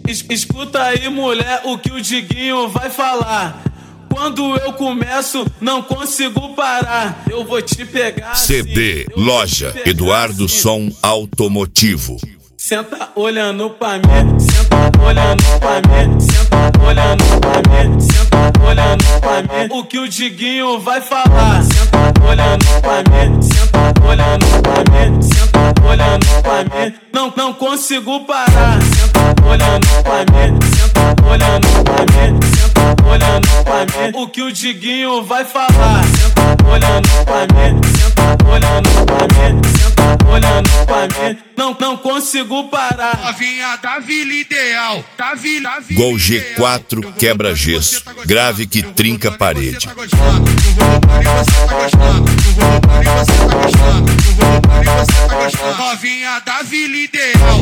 Escuta aí, mulher, o que o Diguinho vai falar. Quando eu começo, não consigo parar. Eu vou te pegar CD, assim, loja, Eduardo assim. Som Automotivo. Senta olhando pra mim, senta olhando pra mim, senta olhando pra mim, senta olhando pra mim. O que o Diguinho vai falar? Senta olhando pra mim, senta olhando pra mim, senta olhando pra mim. Não consigo parar. Senta olhando pra mim, senta olhando pra mim, senta olhando pra mim. O que o Diguinho vai falar? Senta olhando pra mim, senta olhando pra mim, senta olhando pra mim. Não consigo parar. Novinha da Vila Ideal, da Vila Gol G4 quebra-gesso, grave que trinca parede. Novinha da Vila Ideal,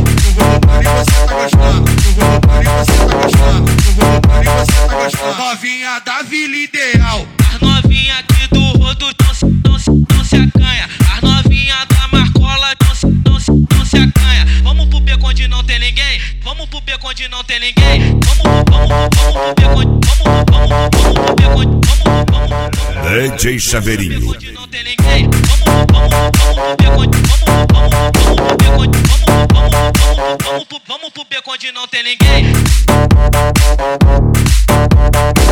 novinha da Vila Ideal. As novinha aqui do rodo não se acanha. As novinha da Marcola não se acanha. Vamos pro beco onde não tem ninguém. Vamos pro beco onde não tem ninguém. Vamos pro beco onde DJ Chaveirinho. não tem ninguém. Vamos pro beco onde não tem ninguém.